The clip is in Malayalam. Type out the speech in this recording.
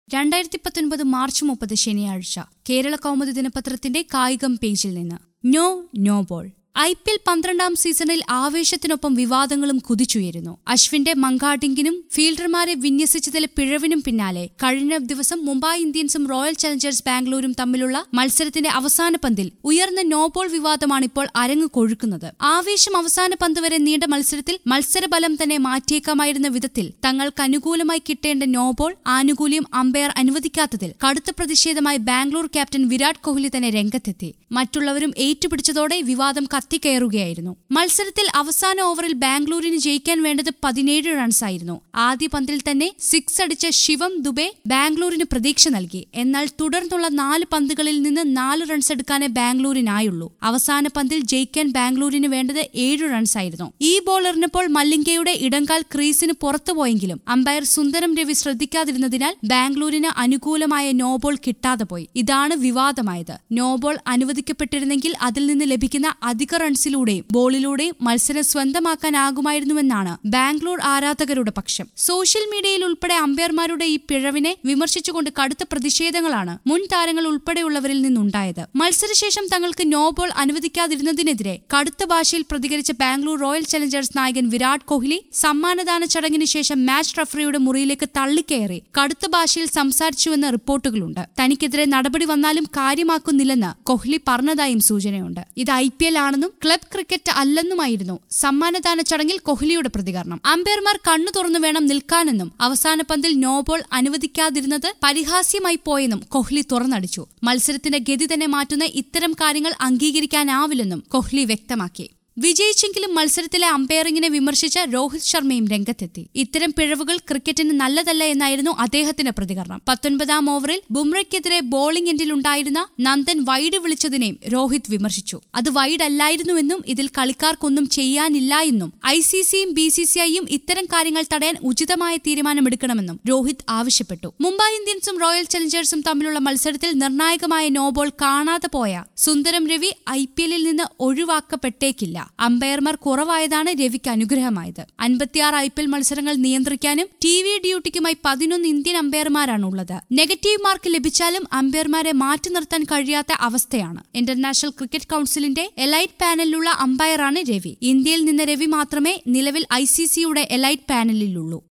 2019 മാർച്ച് 30 ശനിയാഴ്ച കേരള കൗമുദി ദിനപത്രത്തിന്റെ കായികം പേജിൽ നിന്ന് നോ ബോൾ. IPL 12-ാം സീസണിൽ ആവേശത്തിനൊപ്പം വിവാദങ്ങളും കുതിച്ചുയരുന്നു. അശ്വിന്റെ മങ്കാട്ടിങ്ങിനും ഫീൽഡർമാരെ വിന്യസിച്ചതിലെ പിഴവിനും പിന്നാലെ കഴിഞ്ഞ ദിവസം മുംബൈ ഇന്ത്യൻസും റോയൽ ചലഞ്ചേഴ്സ് ബാംഗ്ലൂരും തമ്മിലുള്ള മത്സരത്തിന്റെ അവസാന പന്തിൽ ഉയർന്ന നോബോൾ വിവാദമാണിപ്പോൾ അരങ്ങ് കൊഴുക്കുന്നത്. ആവേശം അവസാന പന്ത് വരെ നീണ്ട മത്സരത്തിൽ മത്സരബലം തന്നെ മാറ്റിയേക്കാമായിരുന്ന വിധത്തിൽ തങ്ങൾക്ക് അനുകൂലമായി കിട്ടേണ്ട നോബോൾ ആനുകൂല്യം അമ്പയർ അനുവദിക്കാത്തതിൽ കടുത്ത പ്രതിഷേധമായി ബാംഗ്ലൂർ ക്യാപ്റ്റൻ വിരാട് കോഹ്ലി തന്നെ രംഗത്തെത്തി. മറ്റുള്ളവരും ഏറ്റുപിടിച്ചതോടെ വിവാദം കത്തിക്കയറുകയായിരുന്നു. മത്സരത്തിൽ അവസാന ഓവറിൽ ബാംഗ്ലൂരിന് ജയിക്കാൻ വേണ്ടത് 17 റൺസായിരുന്നു. ആദ്യ പന്തിൽ തന്നെ 6 അടിച്ച ശിവം ദുബെ ബാംഗ്ലൂരിന് പ്രതീക്ഷ നൽകി. എന്നാൽ തുടർന്നുള്ള 4 പന്തുകളിൽ നിന്ന് 4 റൺസ് എടുക്കാനേ ബാംഗ്ലൂരിനായുള്ളൂ. അവസാന പന്തിൽ ജയിക്കാൻ ബാംഗ്ലൂരിന് വേണ്ടത് 7 റൺസായിരുന്നു. ഈ ബോൾ എറിഞ്ഞപ്പോൾ മല്ലിംഗയുടെ ഇടംകാൽ ക്രീസിന് പുറത്തുപോയെങ്കിലും അമ്പയർ സുന്ദരം രവി ശ്രദ്ധിക്കാതിരുന്നതിനാൽ ബാംഗ്ലൂരിന് അനുകൂലമായ നോബോൾ കിട്ടാതെ പോയി. ഇതാണ് വിവാദമായത്. നോബോൾ അനുവദിക്കപ്പെട്ടിരുന്നെങ്കിൽ അതിൽ നിന്ന് ലഭിക്കുന്ന അധിക റൺസിലൂടെയും ബോളിലൂടെയും മത്സരം സ്വന്തമാക്കാനാകുമായിരുന്നുവെന്നാണ് ബാംഗ്ലൂർ ആരാധകരുടെ പക്ഷം. സോഷ്യൽ മീഡിയയിൽ ഉൾപ്പെടെ അമ്പയർമാരുടെ ഈ പിഴവിനെ വിമർശിച്ചുകൊണ്ട് കടുത്ത പ്രതിഷേധങ്ങളാണ് മുൻ താരങ്ങൾ ഉൾപ്പെടെയുള്ളവരിൽ നിന്നുണ്ടായത്. മത്സരശേഷം തങ്ങൾക്ക് നോബോൾ അനുവദിക്കാതിരുന്നതിനെതിരെ കടുത്ത ഭാഷയിൽ പ്രതികരിച്ച ബാംഗ്ലൂർ റോയൽ ചലഞ്ചേഴ്സ് നായകൻ വിരാട് കോഹ്ലി സമ്മാനദാന ചടങ്ങിന് ശേഷം മാച്ച് റഫറിയുടെ മുറിയിലേക്ക് തള്ളിക്കയറി കടുത്ത ഭാഷയിൽ സംസാരിച്ചുവെന്ന റിപ്പോർട്ടുകളുണ്ട്. തനിക്കെതിരെ നടപടി വന്നാലും കാര്യമാക്കുന്നില്ലെന്ന് കോഹ്ലി പറഞ്ഞതായും സൂചനയുണ്ട്. ഇത് IPL ആണെന്നും ക്ലബ് ക്രിക്കറ്റ് അല്ലെന്നുമായിരുന്നു സമ്മാനദാന ചടങ്ങിൽ കോഹ്ലിയുടെ പ്രതികരണം. അമ്പയർമാർ കണ്ണു തുറന്നു വേണം നിൽക്കാനെന്നും അവസാന പന്തിൽ നോബോൾ അനുവദിക്കാതിരുന്നത് പരിഹാസ്യമായി പോയെന്നും കോഹ്ലി തുറന്നടിച്ചു. മത്സരത്തിന്റെ ഗതി തന്നെ മാറ്റുന്ന ഇത്തരം കാര്യങ്ങൾ അംഗീകരിക്കാനാവില്ലെന്നും കോഹ്ലി വ്യക്തമാക്കി. വിജയിച്ചെങ്കിലും മത്സരത്തിലെ അമ്പയറിംഗിനെ വിമർശിച്ച രോഹിത് ശർമ്മയും രംഗത്തെത്തി. ഇത്തരം പിഴവുകൾ ക്രിക്കറ്റിന് നല്ലതല്ല എന്നായിരുന്നു അദ്ദേഹത്തിന്റെ പ്രതികരണം. 19-ാം ഓവറിൽ ബുംറയ്ക്കെതിരെ ബോളിംഗ് എൻഡിലുണ്ടായിരുന്ന നന്ദൻ വൈഡ് വിളിച്ചതിനെയും രോഹിത് വിമർശിച്ചു. അത് വൈഡ് അല്ലായിരുന്നുവെന്നും ഇതിൽ കളിക്കാർക്കൊന്നും ചെയ്യാനില്ല എന്നും ICCയും BCCIയും ഇത്തരം കാര്യങ്ങൾ തടയാൻ ഉചിതമായ തീരുമാനമെടുക്കണമെന്നും രോഹിത് ആവശ്യപ്പെട്ടു. മുംബൈ ഇന്ത്യൻസും റോയൽ ചലഞ്ചേഴ്സും തമ്മിലുള്ള മത്സരത്തിൽ നിർണായകമായ നോബോൾ കാണാതെ പോയ സുന്ദരം രവി IPLൽ നിന്ന് ഒഴിവാക്കപ്പെട്ടേക്കില്ല. അമ്പയർമാർ കുറവായതാണ് രവിക്ക് അനുഗ്രഹമായത്. 56 IPL മത്സരങ്ങൾ നിയന്ത്രിക്കാനും TV ഡ്യൂട്ടിക്കുമായി 11 ഇന്ത്യൻ അമ്പയർമാരാണുള്ളത്. നെഗറ്റീവ് മാർക്ക് ലഭിച്ചാലും അമ്പയർമാരെ മാറ്റി നിർത്താൻ കഴിയാത്ത അവസ്ഥയാണ്. ഇന്റർനാഷണൽ ക്രിക്കറ്റ് കൌൺസിലിന്റെ എലൈറ്റ് പാനലിലുള്ള അമ്പയറാണ് രവി. ഇന്ത്യയിൽ നിന്ന് രവി മാത്രമേ നിലവിൽ ICCയുടെ എലൈറ്റ് പാനലിലുള്ളൂ.